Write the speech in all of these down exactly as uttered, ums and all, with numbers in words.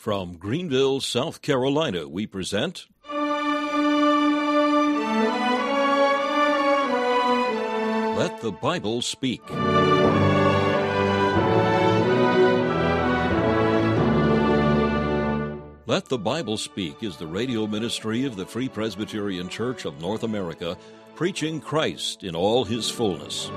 From Greenville, South Carolina, we present Let the Bible Speak. Let the Bible Speak is the radio ministry of the Free Presbyterian Church of North America, preaching Christ in all his fullness.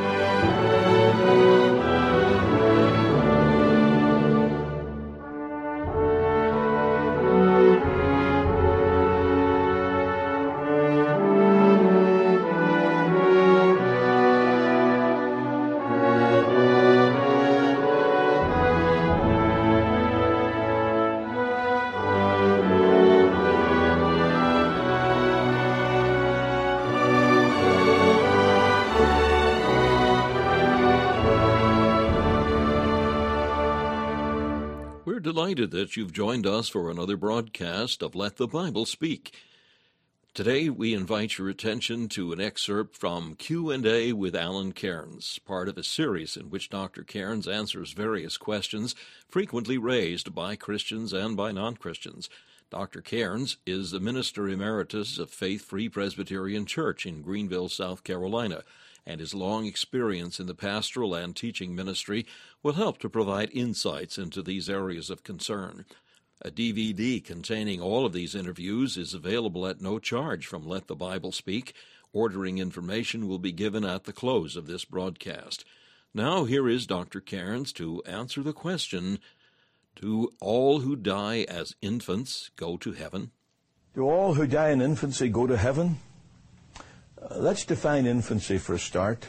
Delighted that you've joined us for another broadcast of Let the Bible Speak. Today we invite your attention to an excerpt from Q and A with Alan Cairns, part of a series in which Doctor Cairns answers various questions frequently raised by Christians and by non-Christians. Doctor Cairns is the Minister Emeritus of Faith Free Presbyterian Church in Greenville, South Carolina, and his long experience in the pastoral and teaching ministry will help to provide insights into these areas of concern. A D V D containing all of these interviews is available at no charge from Let the Bible Speak. Ordering information will be given at the close of this broadcast. Now here is Doctor Cairns to answer the question, do all who die as infants go to heaven? Do all who die in infancy go to heaven? Uh, let's define infancy for a start.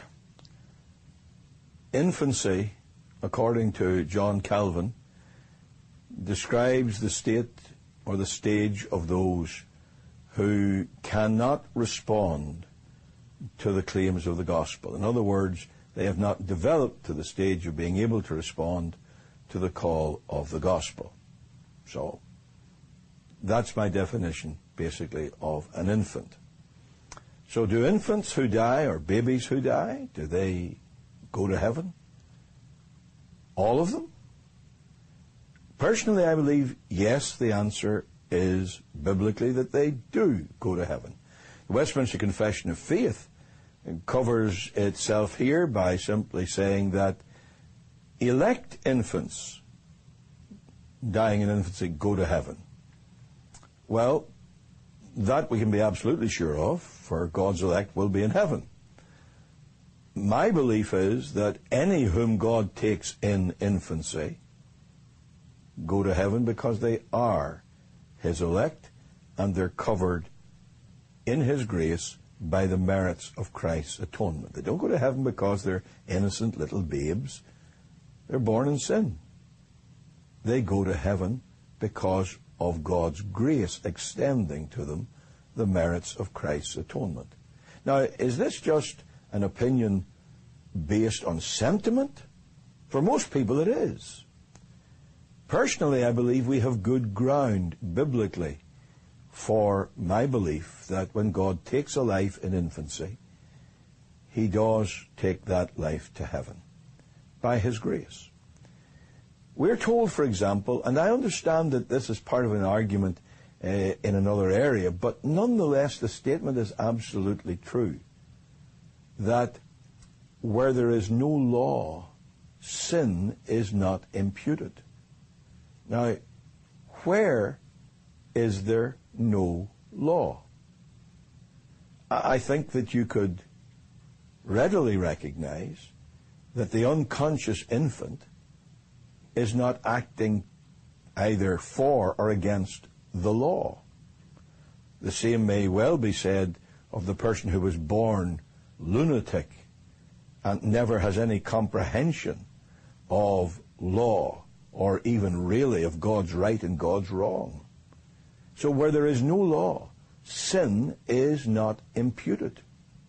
Infancy, according to John Calvin, describes the state or the stage of those who cannot respond to the claims of the gospel. In other words, they have not developed to the stage of being able to respond to the call of the gospel. So, that's my definition, basically, of an infant. So do infants who die, or babies who die, do they go to heaven? All of them? Personally, I believe, yes, the answer is biblically that they do go to heaven. The Westminster Confession of Faith covers itself here by simply saying that elect infants dying in infancy go to heaven. Well, that we can be absolutely sure of, for God's elect will be in heaven. My belief is that any whom God takes in infancy go to heaven because they are his elect and they're covered in his grace by the merits of Christ's atonement. They don't go to heaven because they're innocent little babes. They're born in sin. They go to heaven because of God's grace extending to them the merits of Christ's atonement. Now, is this just an opinion based on sentiment? For most people it is. Personally, I believe we have good ground biblically for my belief that when God takes a life in infancy, he does take that life to heaven by his grace. We're told, for example, and I understand that this is part of an argument uh, in another area, but nonetheless the statement is absolutely true, that where there is no law, sin is not imputed. Now, where is there no law? I think that you could readily recognize that the unconscious infant is not acting either for or against the law. The same may well be said of the person who was born lunatic and never has any comprehension of law or even really of God's right and God's wrong. So where there is no law, sin is not imputed.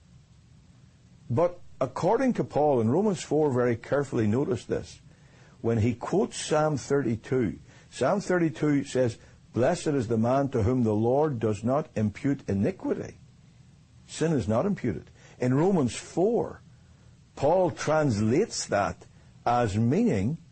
But according to Paul in Romans four, very carefully notice this, when he quotes Psalm thirty-two, Psalm thirty-two says, "Blessed is the man to whom the Lord does not impute iniquity." Sin is not imputed. In Romans four, Paul translates that as meaning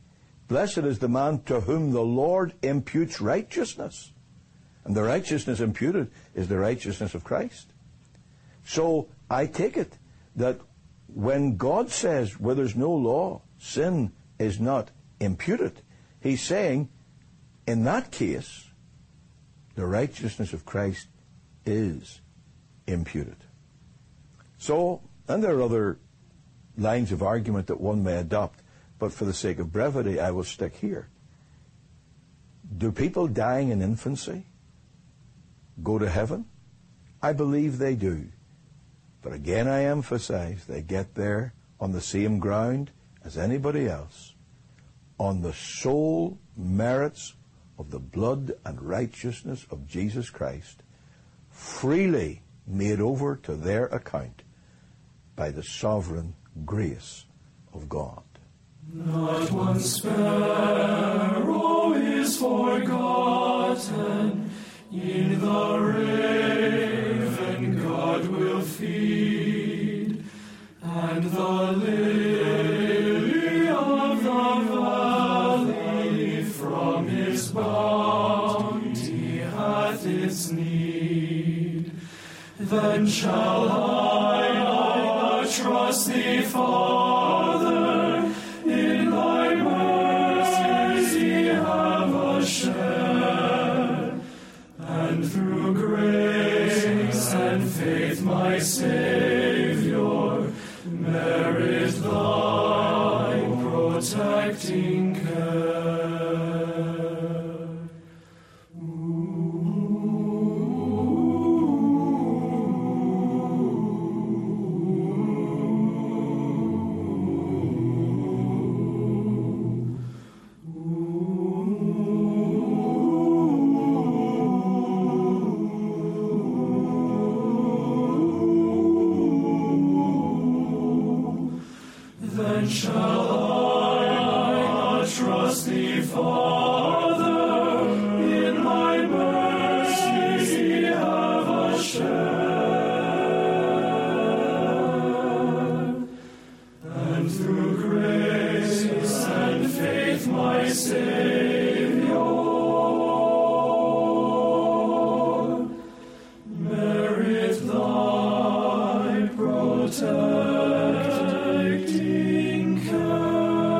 Blessed is the man to whom the Lord imputes righteousness. And the righteousness imputed is the righteousness of Christ. So I take it that when God says where there's no law, sin is not imputed, he's saying in that case the righteousness of Christ is imputed. So, and there are other lines of argument that one may adopt, but for the sake of brevity I will stick here. Do people dying in infancy go to heaven? I believe they do. But again I emphasize, they get there on the same ground as anybody else, on the sole merits of the blood and righteousness of Jesus Christ, freely made over to their account by the sovereign grace of God. Not one sparrow is forgotten, in the raven God will feed, and the lily of the valley from his bounty hath its need. Then shall I not trust thee, Father, in thy mercy have a share, and through grace and faith my Saviour merit thy protecting care. Then shall I not trust thee, Father, in thy mercy have a share, and through grace and faith my Saviour merit thy protecting care.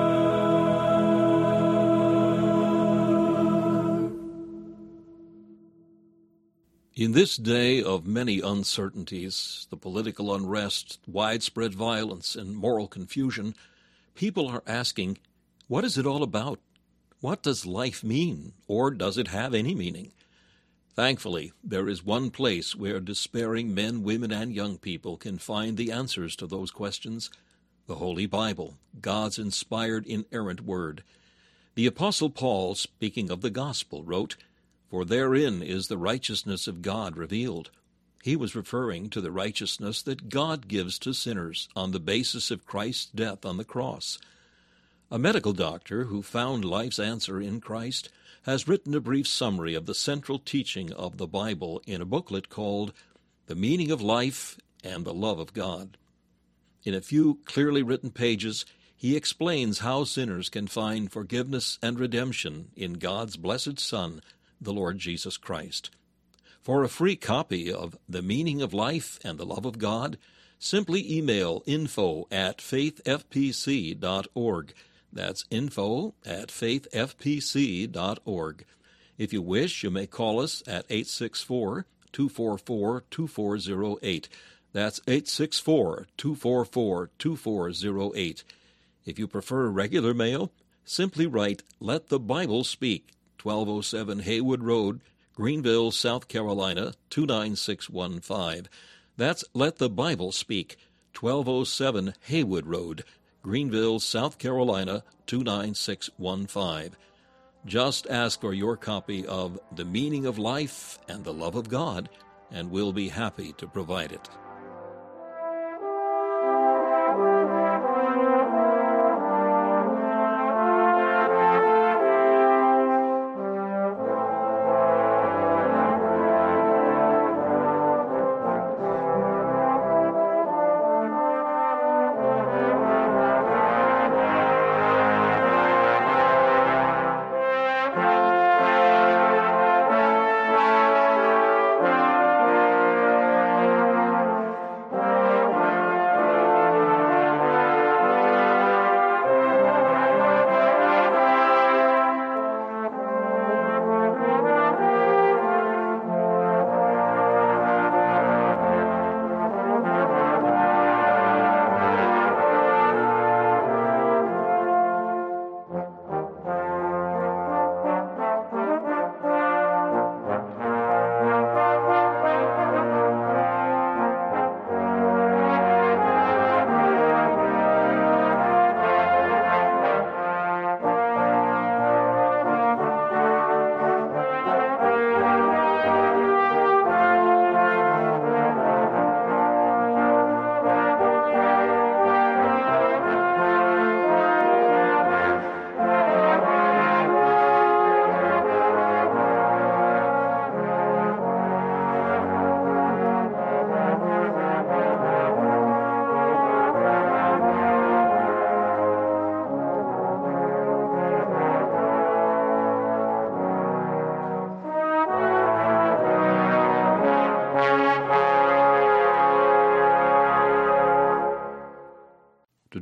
In this day of many uncertainties, the political unrest, widespread violence, and moral confusion, people are asking, what is it all about? What does life mean, or does it have any meaning? Thankfully, there is one place where despairing men, women, and young people can find the answers to those questions: the Holy Bible, God's inspired, inerrant word. The Apostle Paul, speaking of the gospel, wrote, "For therein is the righteousness of God revealed." He was referring to the righteousness that God gives to sinners on the basis of Christ's death on the cross. A medical doctor who found life's answer in Christ has written a brief summary of the central teaching of the Bible in a booklet called The Meaning of Life and the Love of God. In a few clearly written pages, he explains how sinners can find forgiveness and redemption in God's blessed Son, the Lord Jesus Christ. For a free copy of The Meaning of Life and the Love of God, simply email info at faith f p c dot org. That's info at faith f p c dot org. If you wish, you may call us at eight six four, two four four, two four zero eight. That's eight six four, two four four, two four zero eight. If you prefer regular mail, simply write Let the Bible Speak, twelve oh seven Haywood Road, Greenville, South Carolina, two nine six one five. That's Let the Bible Speak, twelve oh seven Haywood Road, Greenville, South Carolina, two nine six one five. Just ask for your copy of The Meaning of Life and the Love of God, and we'll be happy to provide it.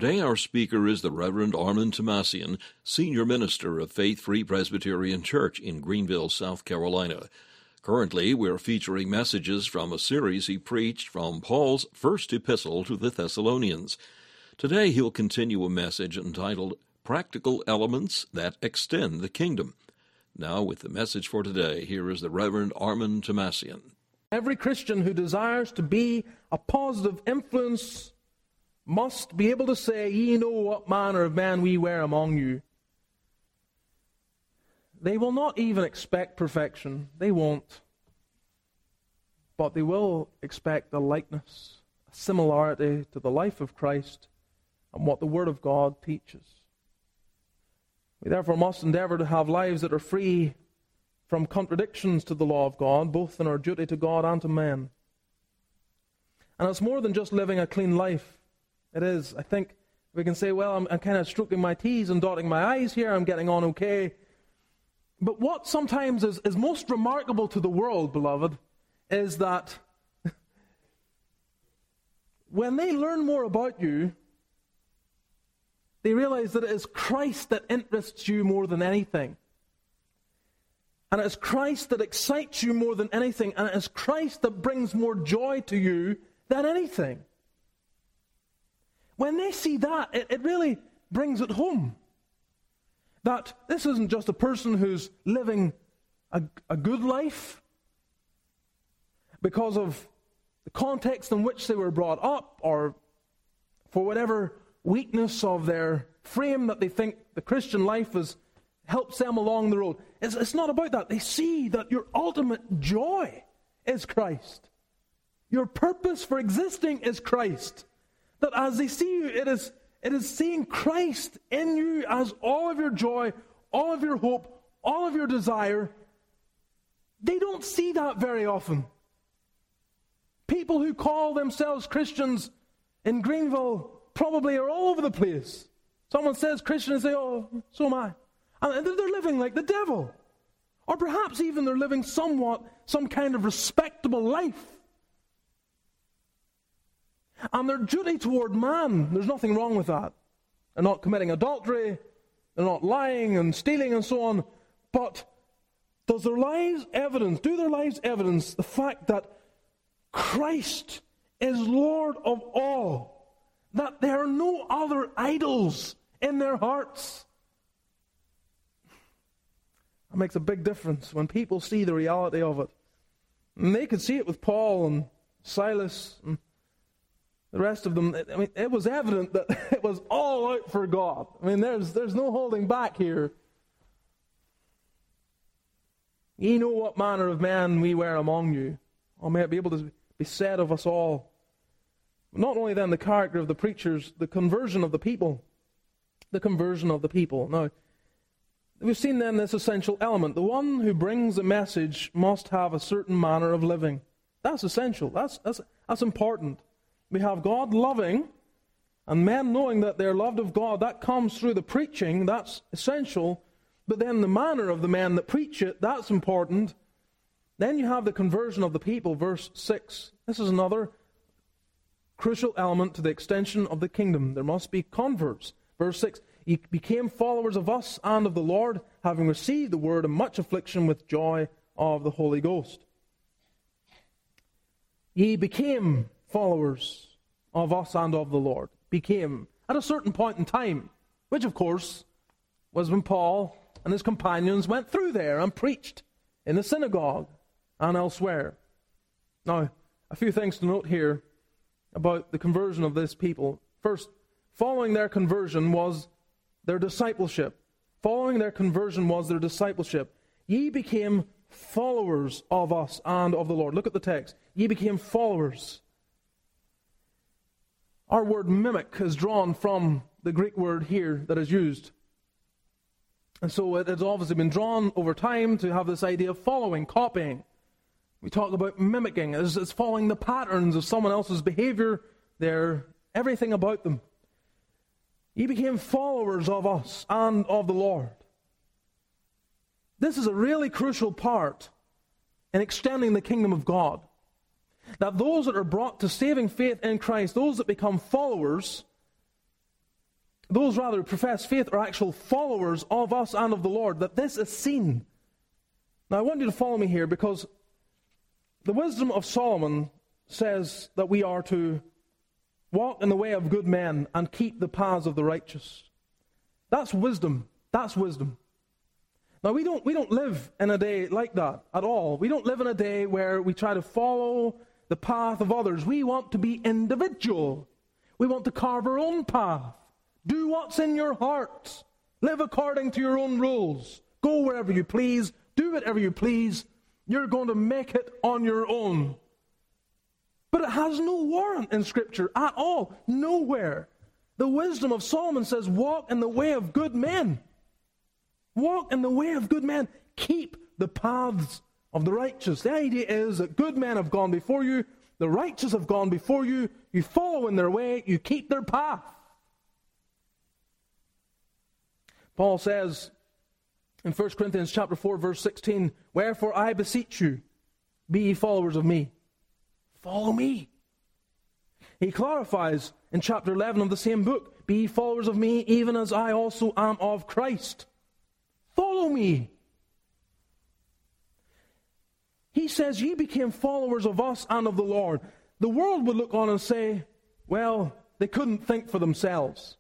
Today our speaker is the Reverend Armand Tomassian, Senior Minister of Faith Free Presbyterian Church in Greenville, South Carolina. Currently, we're featuring messages from a series he preached from Paul's first epistle to the Thessalonians. Today he'll continue a message entitled Practical Elements That Extend the Kingdom. Now, with the message for today, here is the Reverend Armand Tomassian. Every Christian who desires to be a positive influence must be able to say, "Ye know what manner of man we were among you." They will not even expect perfection. They won't. But they will expect a likeness, a similarity to the life of Christ and what the Word of God teaches. We therefore must endeavor to have lives that are free from contradictions to the law of God, both in our duty to God and to men. And it's more than just living a clean life. It is. I think we can say, well, I'm, I'm kind of stroking my T's and dotting my I's here. I'm getting on okay. But what sometimes is, is most remarkable to the world, beloved, is that when they learn more about you, they realize that it is Christ that interests you more than anything. And it is Christ that excites you more than anything. And it is Christ that brings more joy to you than anything. When they see that, it, it really brings it home. That this isn't just a person who's living a, a good life because of the context in which they were brought up, or for whatever weakness of their frame that they think the Christian life has helps them along the road. It's, it's not about that. They see that your ultimate joy is Christ. Your purpose for existing is Christ. That as they see you, it is, it is seeing Christ in you as all of your joy, all of your hope, all of your desire. They don't see that very often. People who call themselves Christians in Greenville probably are all over the place. Someone says Christian and say, "Oh, so am I." And they're living like the devil. Or perhaps even they're living somewhat, some kind of respectable life. And their duty toward man, there's nothing wrong with that. They're not committing adultery, they're not lying and stealing and so on. But does their lives evidence, do their lives evidence the fact that Christ is Lord of all? That there are no other idols in their hearts? That makes a big difference when people see the reality of it. And they could see it with Paul and Silas and the rest of them. I mean, it was evident that it was all out for God. I mean, there's there's no holding back here. Ye know what manner of man we were among you. Or may it be able to be said of us all. Not only then the character of the preachers, the conversion of the people. The conversion of the people. Now, we've seen then this essential element. The one who brings a message must have a certain manner of living. That's essential. That's, that's, that's important. We have God loving, and men knowing that they're loved of God. That comes through the preaching. That's essential. But then the manner of the men that preach it, that's important. Then you have the conversion of the people, verse six. This is another crucial element to the extension of the kingdom. There must be converts. Verse six. Ye became followers of us and of the Lord, having received the word in much affliction with joy of the Holy Ghost. Ye became followers of us and of the Lord. Became. At a certain point in time, which of course was when Paul and his companions went through there and preached in the synagogue and elsewhere. Now, a few things to note here about the conversion of this people. First, following their conversion was their discipleship. Following their conversion was their discipleship. Ye became followers of us and of the Lord. Look at the text. Ye became followers. Our word mimic is drawn from the Greek word here that is used. And so it has obviously been drawn over time to have this idea of following, copying. We talk about mimicking. It's, it's following the patterns of someone else's behavior, their everything about them. Ye became followers of us and of the Lord. This is a really crucial part in extending the kingdom of God. That those that are brought to saving faith in Christ, those that become followers, those rather who profess faith are actual followers of us and of the Lord, that this is seen. Now I want you to follow me here, because the wisdom of Solomon says that we are to walk in the way of good men and keep the paths of the righteous. That's wisdom. That's wisdom. Now we don't we don't live in a day like that at all. We don't live in a day where we try to follow the path of others. We want to be individual. We want to carve our own path. Do what's in your heart. Live according to your own rules. Go wherever you please. Do whatever you please. You're going to make it on your own. But it has no warrant in Scripture at all. Nowhere. The wisdom of Solomon says, walk in the way of good men. Walk in the way of good men. Keep the paths of the righteous. The idea is that good men have gone before you. The righteous have gone before you. You follow in their way. You keep their path. Paul says in First Corinthians chapter four, verse sixteen, wherefore I beseech you, be ye followers of me. Follow me. He clarifies in chapter eleven of the same book, be ye followers of me, even as I also am of Christ. Follow me. He says, ye became followers of us and of the Lord. The world would look on and say, well, they couldn't think for themselves.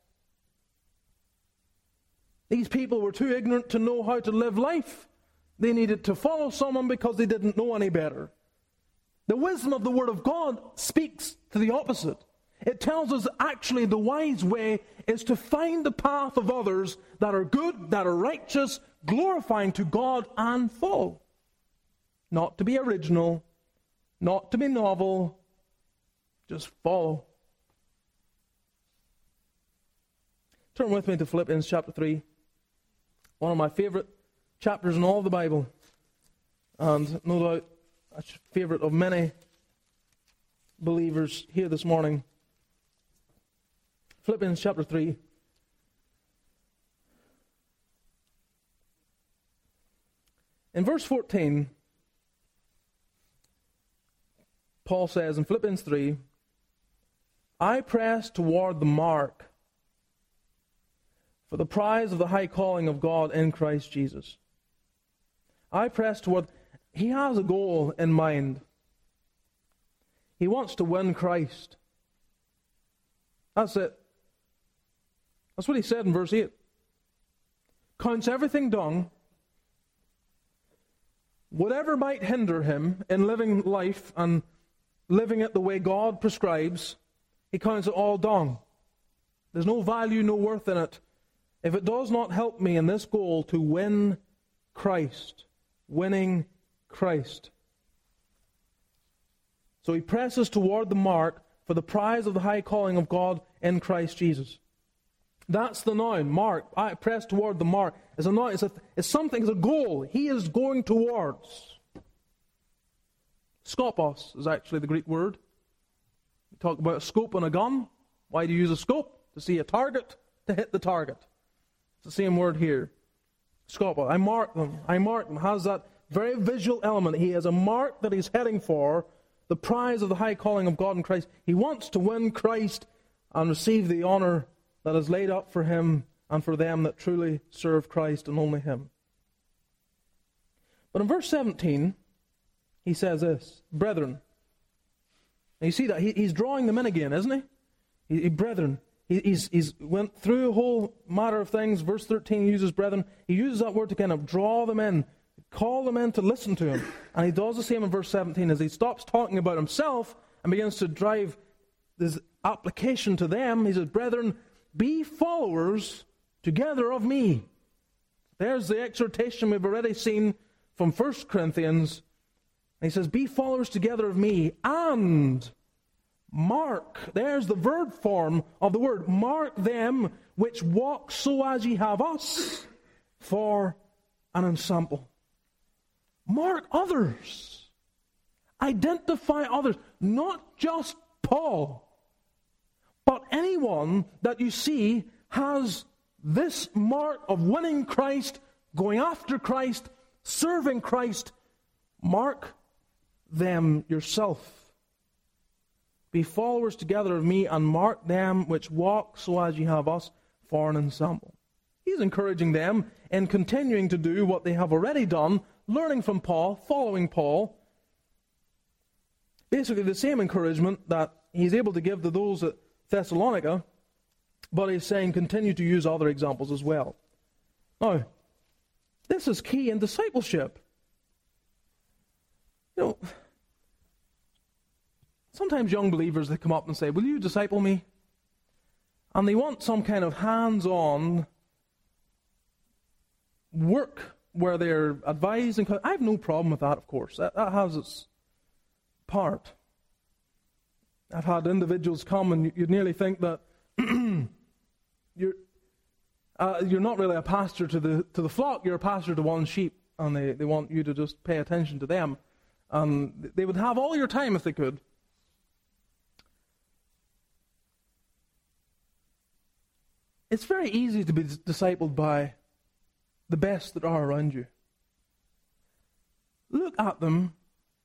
These people were too ignorant to know how to live life. They needed to follow someone because they didn't know any better. The wisdom of the Word of God speaks to the opposite. It tells us actually the wise way is to find the path of others that are good, that are righteous, glorifying to God, and follow. Not to be original, not to be novel, just follow. Turn with me to Philippians chapter three. One of my favorite chapters in all the Bible. And no doubt a favorite of many believers here this morning. Philippians chapter three. In verse fourteen, Paul says in Philippians three, I press toward the mark for the prize of the high calling of God in Christ Jesus. I press toward... He has a goal in mind. He wants to win Christ. That's it. That's what he said in verse eight. Counts everything dung. Whatever might hinder him in living life and living it the way God prescribes, he counts it all dung. There's no value, no worth in it if it does not help me in this goal to win Christ. Winning Christ. So he presses toward the mark for the prize of the high calling of God in Christ Jesus. That's the noun, mark. I press toward the mark. It's a noun, it's, a, it's something, it's a goal. He is going towards. Skopos is actually the Greek word. We talk about a scope on a gun. Why do you use a scope? To see a target, to hit the target. It's the same word here. Skopos. I mark them. I mark them. Has that very visual element. He has a mark that he's heading for, the prize of the high calling of God in Christ. He wants to win Christ and receive the honor that is laid up for him and for them that truly serve Christ and only him. But in verse seventeen, he says this, brethren. And you see that he, he's drawing them in again, isn't he? he, he brethren. He, he's, he's went through a whole matter of things. Verse thirteen, he uses brethren. He uses that word to kind of draw them in, call them in to listen to him. And he does the same in verse seventeen as he stops talking about himself and begins to drive this application to them. He says, brethren, be followers together of me. There's the exhortation we've already seen from First Corinthians. And he says, be followers together of me, and mark, there's the verb form of the word, mark them which walk so as ye have us for an ensample. Mark others. Identify others. Not just Paul, but anyone that you see has this mark of winning Christ, going after Christ, serving Christ. Mark them yourself. Be followers together of me, and mark them which walk so as ye have us for an ensemble. He's encouraging them in continuing to do what they have already done, learning from Paul, following Paul. Basically the same encouragement that he's able to give to those at Thessalonica, but he's saying continue to use other examples as well. Now, this is key in discipleship. You know, sometimes young believers, they come up and say, will you disciple me? And they want some kind of hands-on work where they're advising. I have no problem with that, of course. That, that has its part. I've had individuals come and you'd nearly think that you're uh, you're not really a pastor to the to the flock, you're a pastor to one sheep, and they, they want you to just pay attention to them. And they would have all your time if they could. It's very easy to be discipled by the best that are around you. Look at them,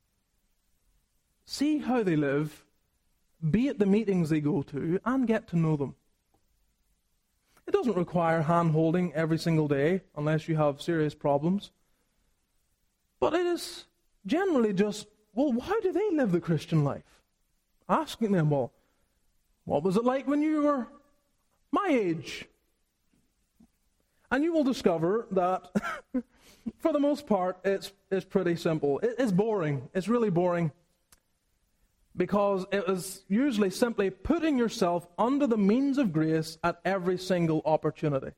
see how they live, be at the meetings they go to, and get to know them. It doesn't require hand-holding every single day, unless you have serious problems. But it is generally just, well, how do they live the Christian life? Asking them, well, what was it like when you were my age? And you will discover that, for the most part, it's, it's pretty simple. It, it's boring. It's really boring. Because it is usually simply putting yourself under the means of grace at every single opportunity.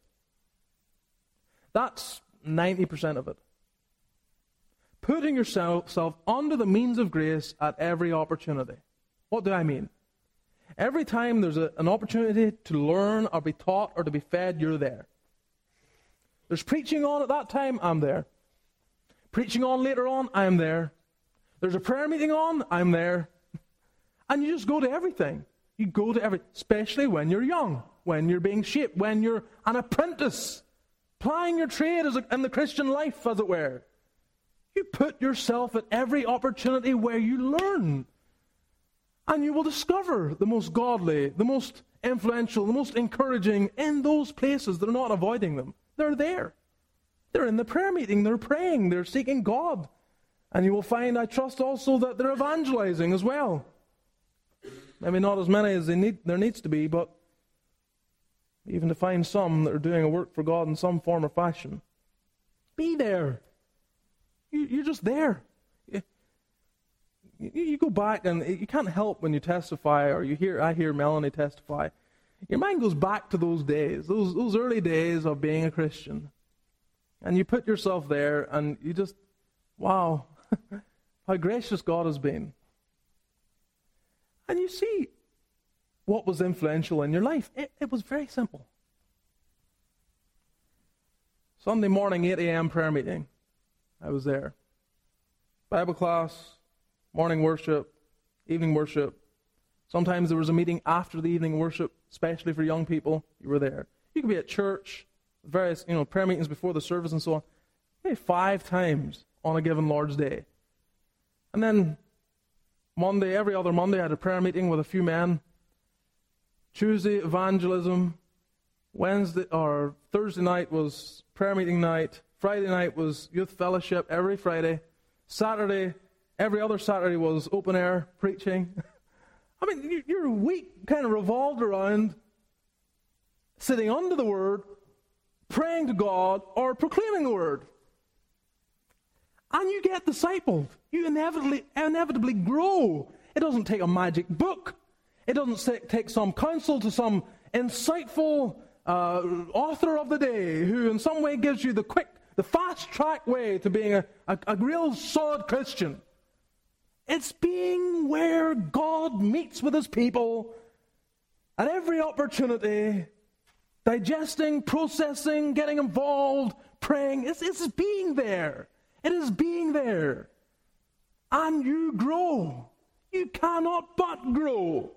That's ninety percent of it. Putting yourself under the means of grace at every opportunity. What do I mean? Every time there's a, an opportunity to learn or be taught or to be fed, you're there. There's preaching on at that time, I'm there. Preaching on later on, I'm there. There's a prayer meeting on, I'm there. And you just go to everything. You go to everything, especially when you're young, when you're being shaped, when you're an apprentice, plying your trade as a, in the Christian life, as it were. You put yourself at every opportunity where you learn. And you will discover the most godly, the most influential, the most encouraging in those places. They're not avoiding them. They're there. They're in the prayer meeting. They're praying. They're seeking God. And you will find, I trust also, that they're evangelizing as well. Maybe not as many as they need, there needs to be, but even to find some that are doing a work for God in some form or fashion. Be there. You, you're just there. You, you go back and you can't help when you testify, or you hear, I hear Melanie testify. Your mind goes back to those days, those those early days of being a Christian. And you put yourself there and you just, wow, how gracious God has been. And you see what was influential in your life. It, it was very simple. Sunday morning, eight a.m. prayer meeting. I was there. Bible class, morning worship, evening worship. Sometimes there was a meeting after the evening worship, especially for young people. You were there. You could be at church, various, you know, prayer meetings before the service and so on. Maybe five times on a given Lord's Day. And then Monday, every other Monday, I had a prayer meeting with a few men. Tuesday, evangelism. Wednesday or Thursday night was prayer meeting night. Friday night was youth fellowship every Friday. Saturday, every other Saturday was open air preaching. I mean, your week kind of revolved around sitting under the Word, praying to God, or proclaiming the Word. And you get discipled. You inevitably, inevitably grow. It doesn't take a magic book. It doesn't take some counsel to some insightful uh, author of the day who in some way gives you the quick, the fast-track way to being a, a, a real solid Christian. It's being where God meets with His people at every opportunity, digesting, processing, getting involved, praying. It's, it's being there. It is being there. And you grow. You cannot but grow.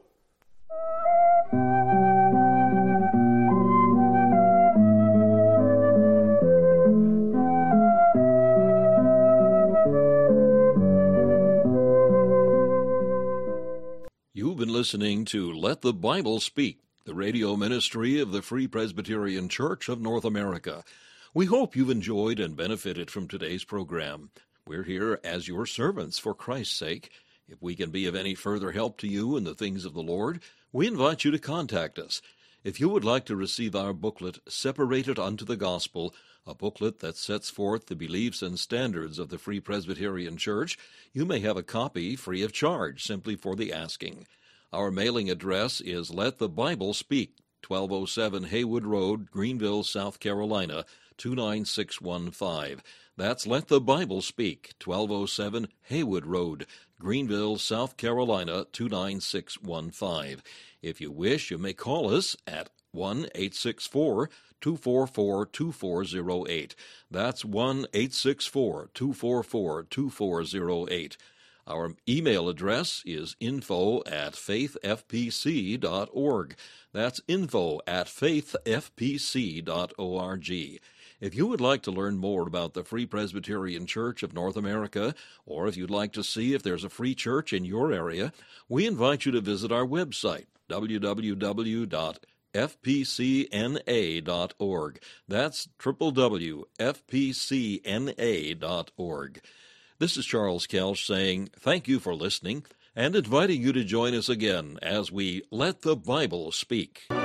You've been listening to Let the Bible Speak, the radio ministry of the Free Presbyterian Church of North America. We hope you've enjoyed and benefited from today's program. We're here as your servants for Christ's sake. If we can be of any further help to you in the things of the Lord, we invite you to contact us. If you would like to receive our booklet, Separated Unto the Gospel, a booklet that sets forth the beliefs and standards of the Free Presbyterian Church, you may have a copy free of charge, simply for the asking. Our mailing address is Let the Bible Speak, twelve oh seven Haywood Road, Greenville, South Carolina, two nine six one five. That's Let the Bible Speak, twelve oh seven Haywood Road, Greenville, South Carolina, two nine six one five. If you wish, you may call us at one eight six four, two four four, two four zero eight. That's one eight six four, two four four, two four zero eight. Our email address is info at faith f p c dot org. That's info at faith f p c dot org. If you would like to learn more about the Free Presbyterian Church of North America, or if you'd like to see if there's a free church in your area, we invite you to visit our website, w w w dot f p c n a dot org. That's w w w dot f p c n a dot org. This is Charles Kelsch saying thank you for listening and inviting you to join us again as we Let the Bible Speak.